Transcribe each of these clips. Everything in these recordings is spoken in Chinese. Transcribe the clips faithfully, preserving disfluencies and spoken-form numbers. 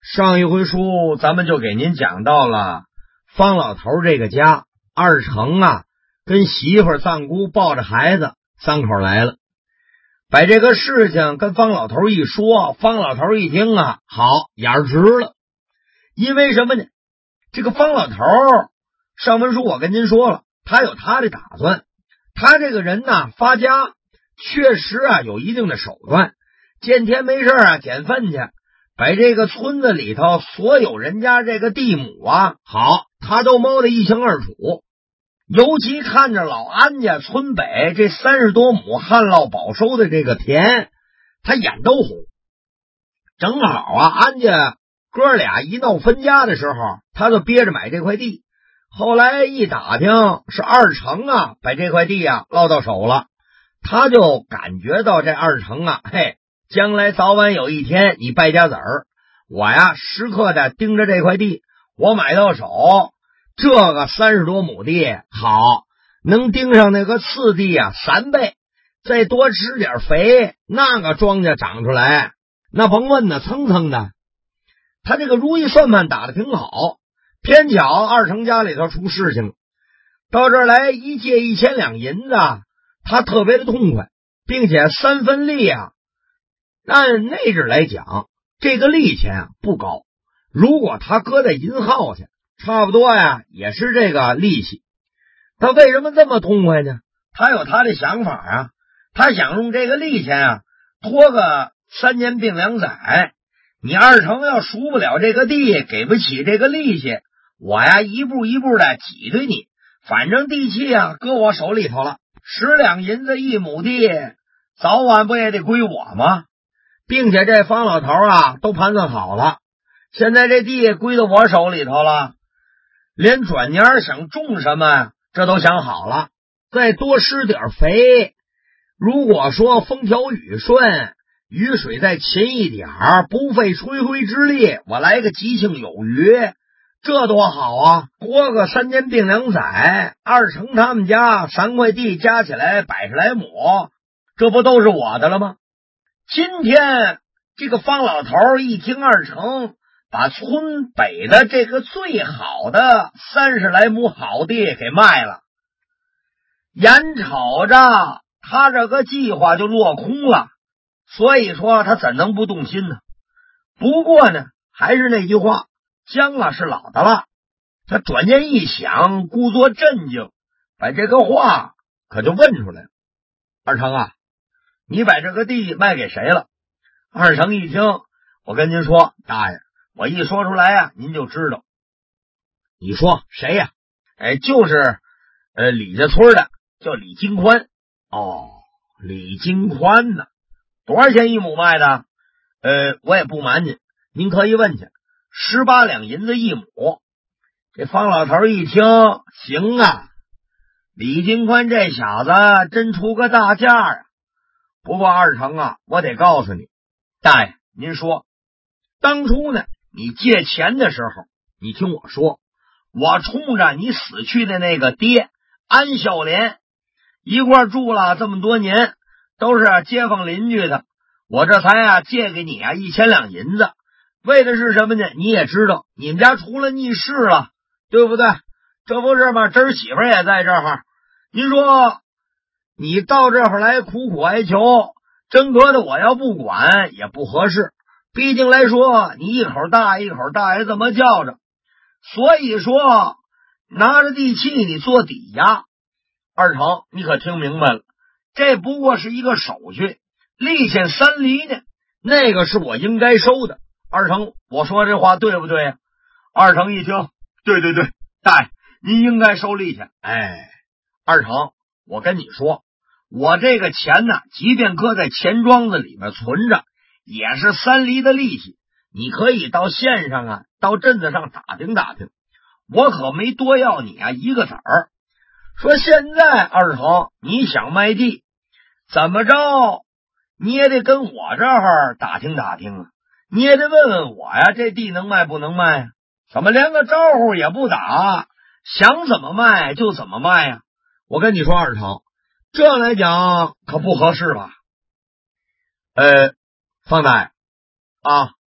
上一回书咱们就给您讲到了方老头这个家，二成啊跟媳妇藏姑抱着孩子，三口来了，把这个事情跟方老头一说，方老头一听啊，好，眼直了。因为什么呢？这个方老头上文书我跟您说了，他有他的打算，他这个人呢发家确实啊有一定的手段，见天没事啊捡粪去，把这个村子里头所有人家这个地亩啊，好，他都摸得一清二楚。尤其看着老安家村北这三十多亩旱涝保收的这个田，他眼都红。正好啊，安家哥俩一闹分家的时候，他就憋着买这块地。后来一打听，是二成啊把这块地啊落到手了，他就感觉到这二成啊，嘿，将来早晚有一天你败家子儿，我呀时刻的盯着这块地，我买到手，这个三十多亩地好，能盯上那个次地啊三倍，再多吃点肥，那个庄稼长出来，那甭问呢，蹭蹭的。他这个如意算盘打得挺好，偏巧二成家里头出事情了，到这儿来一借一千两银子，他特别的痛快，并且三分利啊，按那阵来讲，这个利钱啊不高，如果他搁在银号去，差不多呀也是这个利息。他为什么这么痛快呢？他有他的想法啊，他想用这个利钱啊拖个三年并两载，你二成要赎不了这个地，给不起这个利息，我呀一步一步的挤兑你，反正地契啊搁我手里头了，十两银子一亩地，早晚不也得归我吗？并且这方老头啊都盘算好了，现在这地归到我手里头了，连转年想种什么这都想好了，再多施点肥，如果说风调雨顺，雨水再勤一点儿，不费吹灰之力，我来个吉庆有余，这多好啊，活个三年并两载，二成他们家三块地加起来百十来亩，这不都是我的了吗？今天这个方老头一听二成把村北的这个最好的三十来亩好地给卖了，眼瞅着他这个计划就落空了，所以说他怎能不动心呢？不过呢，还是那句话，姜啊是老的辣。他转念一想，故作镇静，把这个话可就问出来了。二成啊，你把这个地卖给谁了？二成一听，我跟您说，大爷，我一说出来啊，您就知道。你说谁呀？哎，就是呃李家村的，叫李金宽。哦，李金宽呢？多少钱一亩卖的？呃，我也不瞒您，您可以问去，十八两银子一亩。这方老头一听，行啊，李金宽这小子真出个大价啊！不过二成啊，我得告诉你，大爷，您说，当初呢，你借钱的时候，你听我说，我冲着你死去的那个爹安孝廉一块住了这么多年，都是街坊邻居的，我这才啊借给你啊一千两银子，为的是什么呢？你也知道，你们家出了逆事了，对不对？这不是吗？侄媳妇也在这儿，您说你到这儿来苦苦哀求，真格的我要不管也不合适，毕竟来说你一口大一口大爷这么叫着，所以说拿着地契你做抵押。二成，你可听明白了，这不过是一个手续，利钱三厘呢，那个是我应该收的。二成，我说这话对不对呀？二成一听，对对对，大爷，您应该收利钱。哎，二成，我跟你说，我这个钱呢，即便搁在钱庄子里面存着，也是三厘的利息。你可以到县上啊，到镇子上打听打听，我可没多要你啊一个子儿。说现在二成，你想卖地，怎么着你也得跟我这儿打听打听啊，你也得问问我呀，这地能卖不能卖呀？怎么连个招呼也不打，想怎么卖就怎么卖呀？我跟你说二成，这来讲可不合适吧？呃，方大爷啊，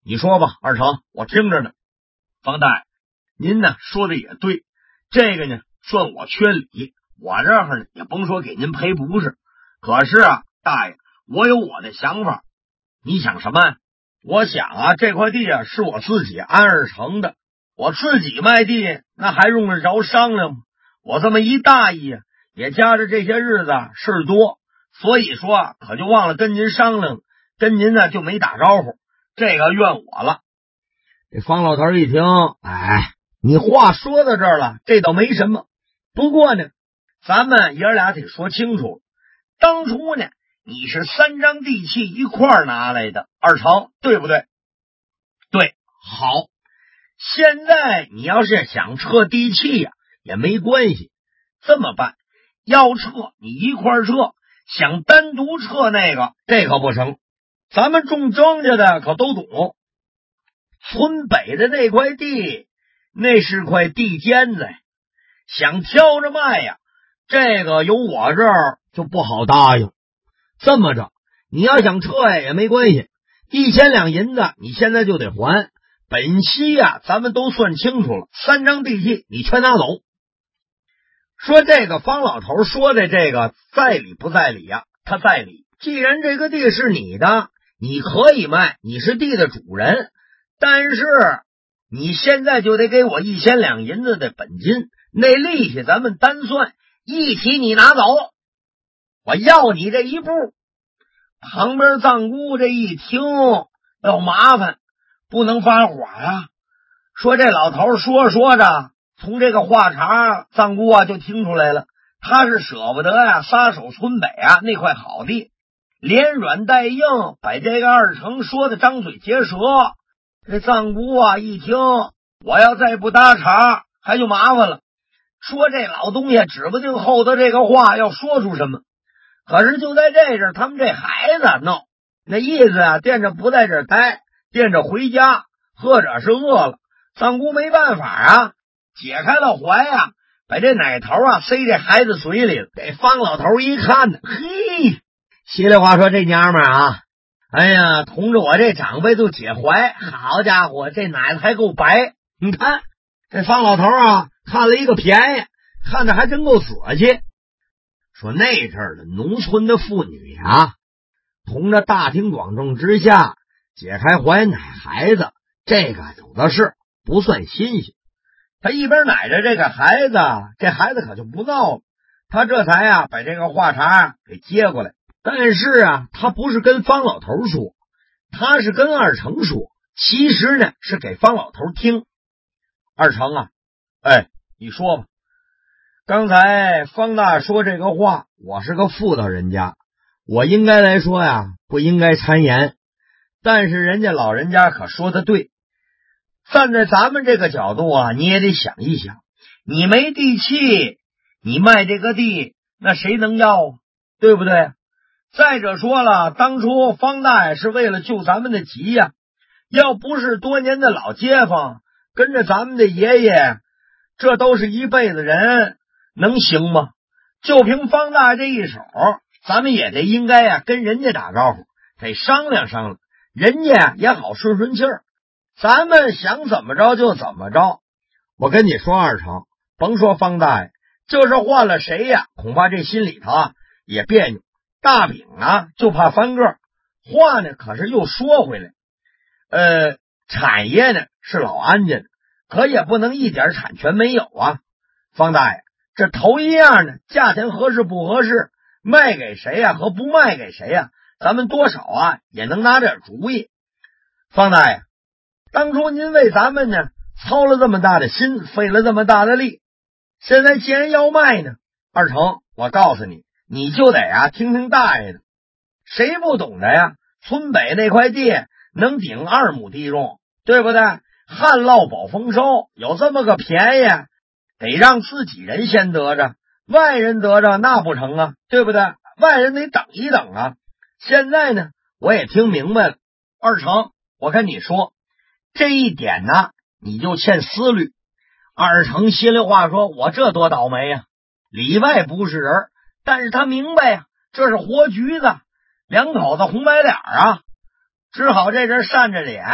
你说吧，二成，我听着呢。方大爷，您呢说的也对，这个呢算我缺礼，我这儿呢也甭说给您赔不是。可是啊，大爷，我有我的想法。你想什么呀？我想啊，这块地啊是我自己安二成的，我自己卖地那还用得着商量吗？我这么一大意啊，也加上这些日子事儿多，所以说啊，可就忘了跟您商量，跟您呢就没打招呼，这个怨我了。这方老头一听，哎，你话说到这儿了，这倒没什么。不过呢，咱们爷俩得说清楚，当初呢，你是三张地契一块儿拿来的，二成，对不对？对，好。现在你要是想撤地契呀、啊，也没关系。这么办，要撤你一块儿撤，想单独撤那个，这可不成。咱们种庄稼的可都懂，村北的那块地，那是块地尖子，想挑着卖呀，这个有我这儿就不好答应。这么着，你要想撤呀也没关系，一千两银子你现在就得还。本息呀、啊，咱们都算清楚了，三张地契你全拿走。说这个方老头说的这个在理不在理呀、啊？他在理。既然这个地是你的，你可以卖，你是地的主人，但是你现在就得给我一千两银子的本金，那利息咱们单算，一起你拿走。我要你这一步。旁边藏姑这一听要麻烦，不能发火呀、啊。说这老头说说着，从这个话茬藏姑啊就听出来了，他是舍不得呀、啊、撒手村北啊那块好地，连软带硬把这个二成说的张嘴结舌。这藏姑啊一听，我要再不搭茬还就麻烦了，说这老东西指不定后头这个话要说出什么。可是就在这阵，他们这孩子闹那意思啊，惦着不在这儿待，惦着回家，或者是饿了。藏姑没办法啊，解开了怀啊，把这奶头啊塞这孩子嘴里了。给方老头一看呢，嘿，稀里话说这娘们儿啊，哎呀，同着我这长辈就解怀，好家伙，这奶子还够白。你看这方老头啊，看了一个便宜，看着还真够仔细。说那阵儿的农村的妇女啊，同着大庭广众之下解开怀奶孩子，这个有的是，不算新鲜。他一边奶着这个孩子，这孩子可就不闹了，他这才啊把这个话茬给接过来。但是啊，他不是跟方老头说，他是跟二成说，其实呢是给方老头听。二成啊，哎，你说吧。刚才方大说这个话，我是个妇道人家，我应该来说呀，不应该谗言。但是人家老人家可说的对，站在咱们这个角度啊，你也得想一想，你没地契，你卖这个地，那谁能要啊？对不对？再者说了，当初方大爷是为了救咱们的急呀、啊，要不是多年的老街坊跟着咱们的爷爷，这都是一辈子人，能行吗？就凭方大这一手，咱们也得应该呀、啊、跟人家打招呼，得商量商量，人家也好顺顺气儿。咱们想怎么着就怎么着。我跟你说二成，甭说方大爷，就是换了谁呀、啊，恐怕这心里头啊也别扭。大饼啊就怕翻个，话呢可是又说回来，呃，产业呢是老安家的，可也不能一点产权没有啊。方大爷，这头一样呢，价钱合适不合适，卖给谁呀、啊、和不卖给谁呀、啊，咱们多少啊也能拿点主意。方大爷，当初您为咱们呢操了这么大的心，费了这么大的力，现在既然要卖呢，二成，我告诉你，你就得啊听听大爷的。谁不懂的呀？村北那块地能顶二亩地种，对不对？旱涝保丰收，有这么个便宜，得让自己人先得着，外人得着那不成啊，对不对？外人得等一等啊。现在呢，我也听明白了。二成，我跟你说，这一点呢，你就欠思虑。二成心里话说，我这多倒霉呀、啊！里外不是人，但是他明白呀、啊，这是活橘子，两口子红白脸啊，只好这人扇着脸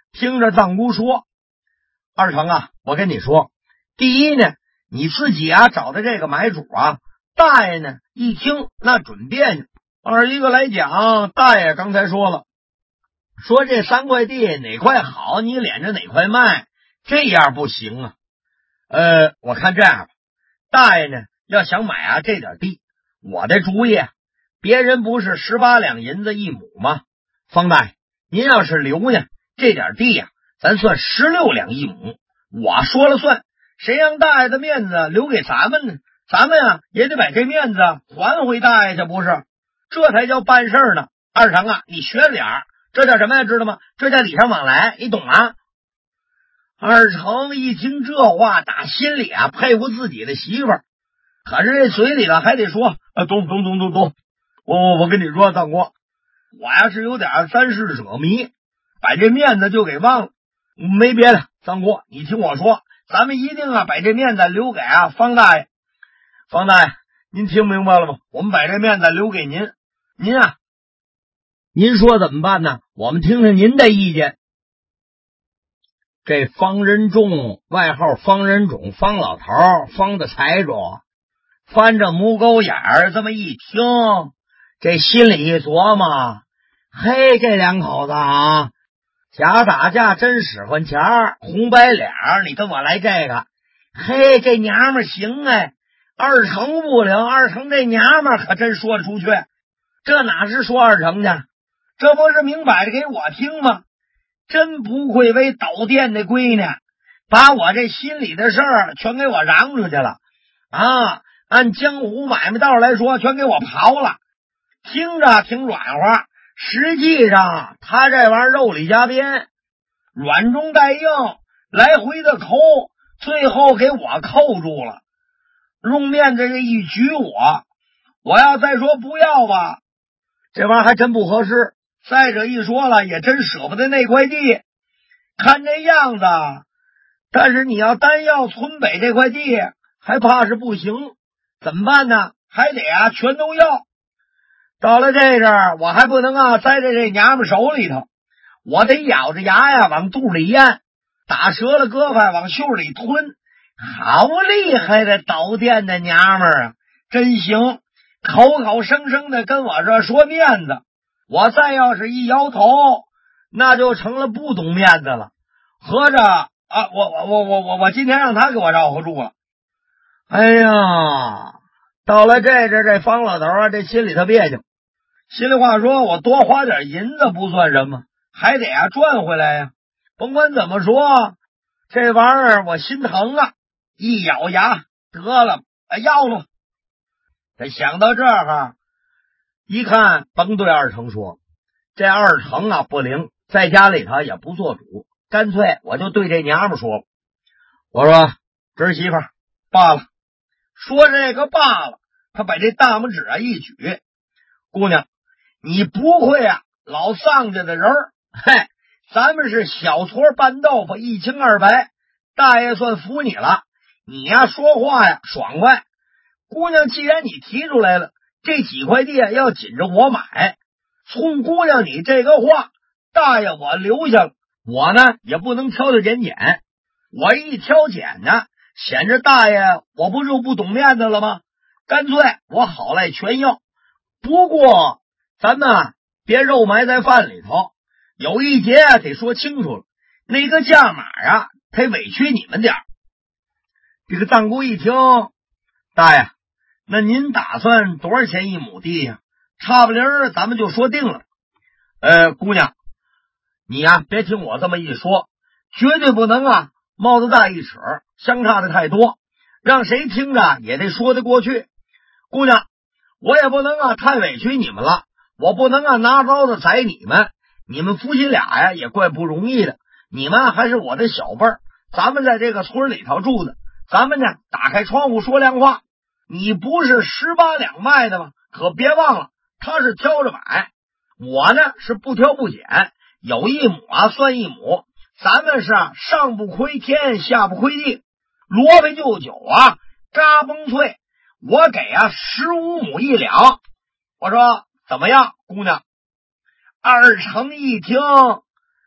听着藏姑说：“二成啊，我跟你说，第一呢，你自己啊找的这个买主啊，大爷呢一听那准别扭。二一个来讲，大爷刚才说了，说这三块地哪块好，你连着哪块卖，这样不行啊。呃，我看这样吧，大爷呢要想买啊这点地，我的主意，别人不是十八两银子一亩吗？方大爷，您要是留下这点地呀、啊，咱算十六两一亩，我说了算。谁让大爷的面子留给咱们呢？咱们啊也得把这面子还回大爷去，不是？这才叫办事呢。二成啊，你学着点儿，这叫什么呀？知道吗？这叫礼尚往来，你懂吗？二成一听这话，打心里啊佩服自己的媳妇儿，可是这嘴里头还得说啊，懂懂懂懂懂。我我跟你说，大哥，我呀是有点三世者迷，把这面子就给忘了。没别的，三姑，你听我说，咱们一定啊把这面子留给啊方大爷。方大爷，您听明白了吗？我们把这面子留给您，您啊，您说怎么办呢？我们听听您的意见。这方仁仲，外号方仁种，方老头，方的财主，翻着母狗眼儿，这么一听，这心里一琢磨，嘿，这两口子啊，假打架真使唤钱儿，红白脸儿，你跟我来这个，嘿，这娘们行哎，二成不灵，二成这娘们可真说得出去，这哪是说二成去，这不是明摆着给我听吗？真不愧为导店的闺女，把我这心里的事儿全给我嚷出去了啊！按江湖买卖道来说，全给我刨了。听着挺软和，实际上他这玩意儿肉里加鞭，软中带硬，来回的抠，最后给我扣住了。用面子这一举我，我要再说不要吧，这玩意儿还真不合适。再者一说了，也真舍不得那块地，看这样子，但是你要单要村北这块地，还怕是不行。怎么办呢？还得啊全都要。到了这阵儿，我还不能啊栽在这娘们手里头，我得咬着牙呀往肚里咽，打折了胳膊往袖里吞。好厉害的导店的娘们儿啊，真行，口口声声的跟我这说面子。我再要是一摇头，那就成了不懂面子了。合着啊，我我我我我我今天让他给我绕合住了。哎呀，到了这阵，这方老头啊，这心里头别扭。心里话说，我多花点银子不算什么，还得啊赚回来呀。甭管怎么说，这玩意儿我心疼啊！一咬牙，得了，要了。他想到这儿，一看，甭对二成说，这二成啊不灵，在家里头也不做主，干脆我就对这娘们说，我说侄媳妇儿罢了。说这个罢了，他把这大拇指啊一举，姑娘，你不会啊老丧家的人儿，嘿，咱们是小撮拌豆腐，一清二白，大爷算服你了。你呀说话呀爽快，姑娘，既然你提出来了，这几块地要紧着我买，冲姑娘你这个话，大爷我留下了，我呢也不能挑挑拣拣，我一挑拣呢，显着大爷我不就不懂面子了吗？干脆我好赖全要。不过咱们啊别肉埋在饭里头，有一节啊得说清楚了，那个价码啊忒委屈你们点儿。这个藏姑一听，大爷，那您打算多少钱一亩地呀、啊？差不离儿咱们就说定了。呃，姑娘，你呀、啊、别听我这么一说，绝对不能啊帽子大一尺，相差的太多，让谁听着也得说得过去。姑娘，我也不能啊太委屈你们了，我不能啊拿刀子宰你们，你们夫妻俩呀也怪不容易的，你们还是我的小辈儿，咱们在这个村里头住的，咱们呢打开窗户说亮话。你不是十八两卖的吗？可别忘了，他是挑着买，我呢是不挑不拣，有一亩啊算一亩，咱们是啊上不亏天，下不亏地，萝卜就酒啊，嘎嘣脆，我给啊十五亩一两。我说怎么样，姑娘？二成一听，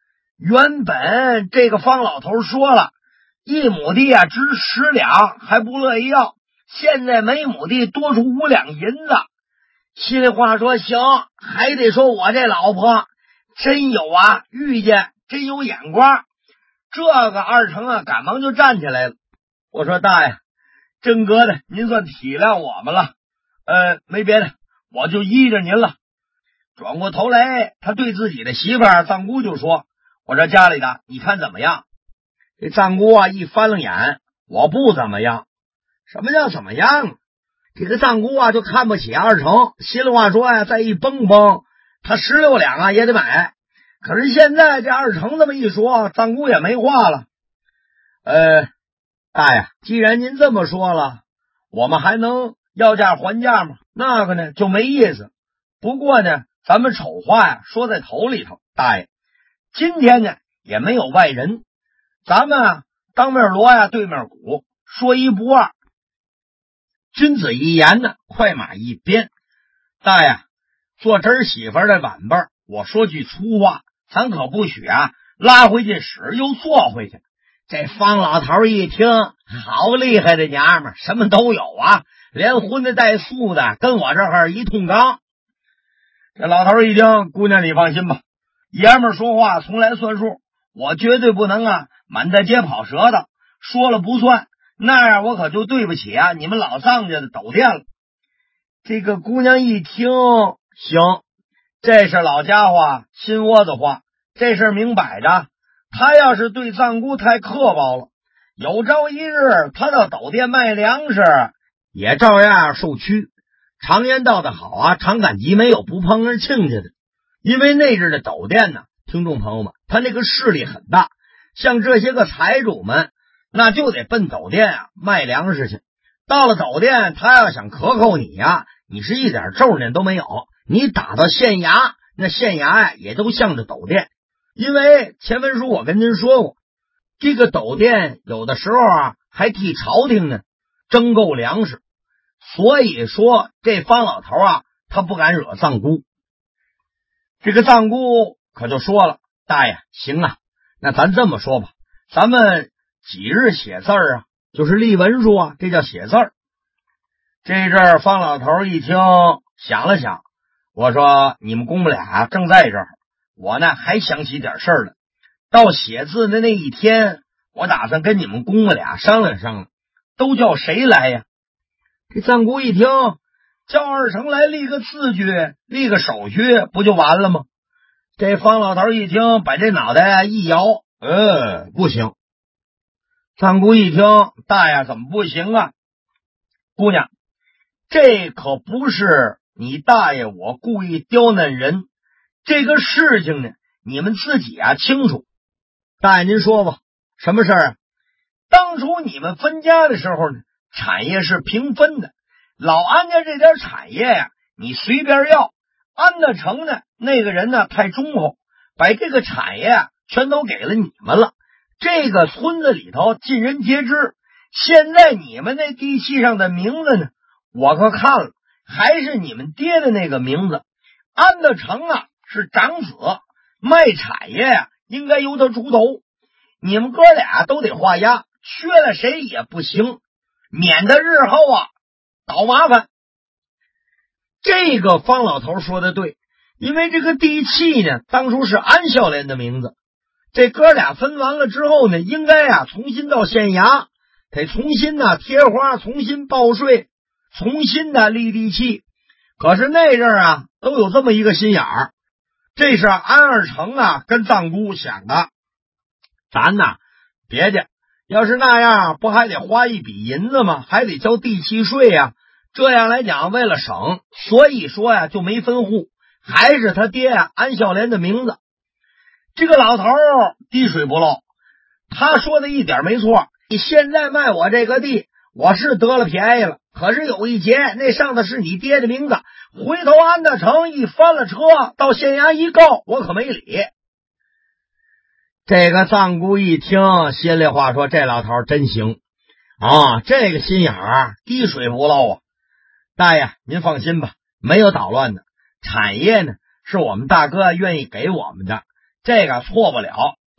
原本这个方老头说了，一亩地啊值十两，还不乐意要，现在每亩地多出五两银子。心里话说行，还得说我这老婆真有啊遇见，真有眼光。这个二成啊赶忙就站起来了，我说大爷，真格的您算体谅我们了，呃，没别的，我就依着您了。转过头来，他对自己的媳妇儿藏姑就说，我这家里的你看怎么样？这藏姑啊一翻了眼，我不怎么样。什么叫怎么样？这个藏姑啊就看不起二成，心里话说呀，再一蹦蹦，他十六两啊也得买。可是现在这二成这么一说，藏姑也没话了。呃，大爷，既然您这么说了，我们还能要价还价吗？那个呢就没意思。不过呢，咱们丑话呀说在头里头，大爷，今天呢也没有外人，咱们啊当面锣呀对面鼓，说一不二。君子一言呢，快马一鞭。大爷，做侄媳妇的晚辈，我说句粗话，咱可不许啊拉回去使又坐回去。这方老头一听，好厉害的娘们，什么都有啊，连荤的带素的，跟我这儿一通刚。这老头一听，姑娘你放心吧，爷们说话从来算数，我绝对不能啊满大街跑舌头，说了不算，那样我可就对不起啊你们老藏家的斗店了。这个姑娘一听，行，这是老家伙心窝子话，这事明摆着，他要是对藏姑太刻薄了，有朝一日他到斗店卖粮食也照样受屈。常言道的好啊，常赶集没有不碰而亲家的。因为那阵的斗店呢，听众朋友们，他那个势力很大，像这些个财主们那就得奔斗店啊卖粮食去。到了斗店，他要想克扣你呀，你是一点咒念都没有，你打到县衙，那县衙呀也都向着斗店。因为前文书我跟您说过，这个斗店有的时候啊还替朝廷呢征购粮食，所以说这方老头啊他不敢惹藏姑。这个藏姑可就说了，大爷行啊，那咱这么说吧，咱们几日写字儿啊，就是立文书啊，这叫写字儿。这阵儿方老头一听想了想，我说你们公母俩正在这儿，我呢还想起点事儿了，到写字的那一天，我打算跟你们公母俩商量商量，都叫谁来呀？这藏姑一听，叫二成来立个字据，立个手续不就完了吗？这方老头一听，把这脑袋一摇，呃，不行。藏姑一听，大爷怎么不行啊？姑娘，这可不是你大爷我故意刁难人，这个事情呢，你们自己啊清楚。大爷您说吧，什么事儿啊？当初你们分家的时候呢，产业是平分的，老安家这点产业呀、啊，你随便要。安德成呢，那个人呢太忠厚，把这个产业啊全都给了你们了。这个村子里头尽人皆知，现在你们那地契上的名字呢，我可看了，还是你们爹的那个名字。安德成啊是长子，卖产业呀、啊、应该由他出头，你们哥俩都得画押，缺了谁也不行，免得日后啊倒麻烦。这个方老头说的对，因为这个地契呢当初是安孝廉的名字，这哥俩分完了之后呢，应该啊重新到县衙，得重新呢贴花，重新报税，重新的立地契。可是那阵儿啊都有这么一个心眼儿，这是安二成啊跟藏姑想的，咱呐别介，要是那样不还得花一笔银子吗？还得交地契税呀、啊。这样来讲，为了省，所以说呀就没分户，还是他爹呀安孝廉的名字。这个老头滴水不漏，他说的一点没错。你现在卖我这个地，我是得了便宜了，可是有一节，那上的是你爹的名字。回头安德成一翻了车，到县衙一告，我可没理。这个藏姑一听，心里话说，这老头真行啊，这个心眼儿滴水不漏啊。大爷您放心吧，没有捣乱的，产业呢是我们大哥愿意给我们的，这个错不了。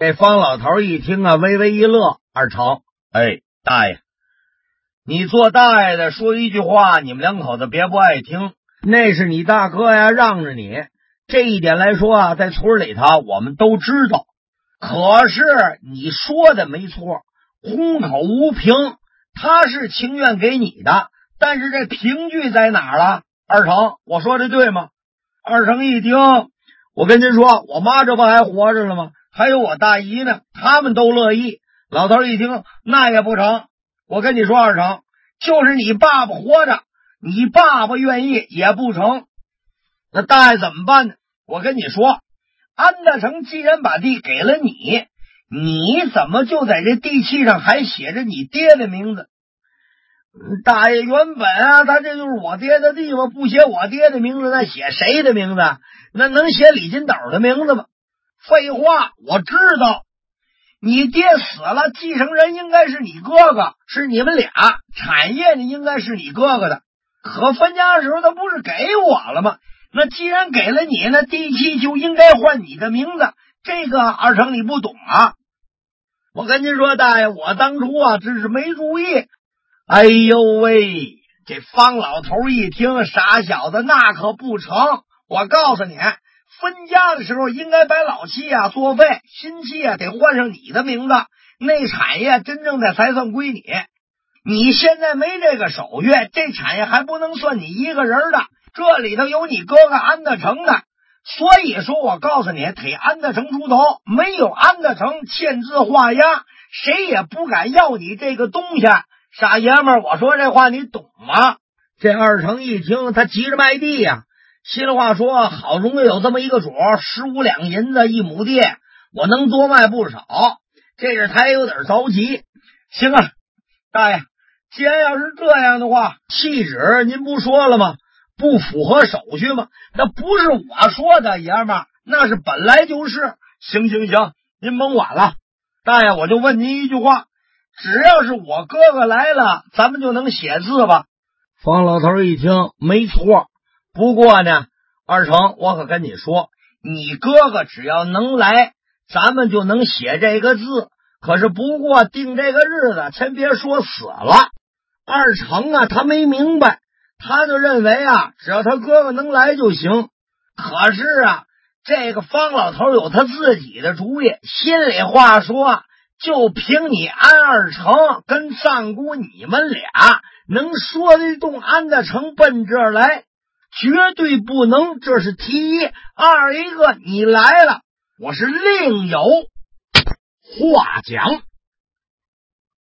这方老头一听啊，微微一乐。二成，哎，大爷，你做大爷的说一句话，你们两口子别不爱听，那是你大哥呀，让着你。这一点来说啊，在村里头我们都知道。可是你说的没错，空口无凭，他是情愿给你的，但是这凭据在哪儿了？二成，我说的对吗？二成一听，我跟您说，我妈这不还活着了吗？还有我大姨呢，他们都乐意。老头一听，那也不成。我跟你说，二成，就是你爸爸活着，你爸爸愿意也不成。那大爷怎么办呢？我跟你说，安大成既然把地给了你，你怎么就在这地契上还写着你爹的名字？大爷，原本啊，他这就是我爹的地方，不写我爹的名字，那写谁的名字？那能写李金斗的名字吗？废话，我知道，你爹死了，继承人应该是你哥哥，是你们俩，产业呢应该是你哥哥的。可分家的时候他不是给我了吗？那既然给了你，那地契就应该换你的名字。这个二成你不懂啊？我跟您说，大爷，我当初啊只是没注意。哎呦喂，这方老头一听，傻小子，那可不成。我告诉你，分家的时候应该把老契啊作废，新契啊得换上你的名字，那产业真正的才算归你。你现在没这个手续，这产业还不能算你一个人的，这里头有你哥哥安大成的。所以说我告诉你，得安大成出头，没有安大成签字画押，谁也不敢要你这个东西。傻爷们儿，我说这话你懂吗？这二成一听，他急着卖地呀、啊。心里话说，好容易有这么一个主，十五两银子一亩地，我能多卖不少。这是他有点着急。行啊，大爷，既然要是这样的话，契纸您不说了吗？不符合手续吗？那不是我说的，爷们儿，那是本来就是。行行行，您甭管了。大爷，我就问您一句话，只要是我哥哥来了，咱们就能写字吧？方老头一听，没错。不过呢，二成，我可跟你说，你哥哥只要能来，咱们就能写这个字。可是不过定这个日子，先别说死了。二成啊，他没明白，他就认为啊，只要他哥哥能来就行。可是啊，这个方老头有他自己的主意。心里话说，就凭你安二成跟藏姑你们俩能说得动安大成奔这儿来，绝对不能，这是其一。二一个，你来了，我是另有话讲。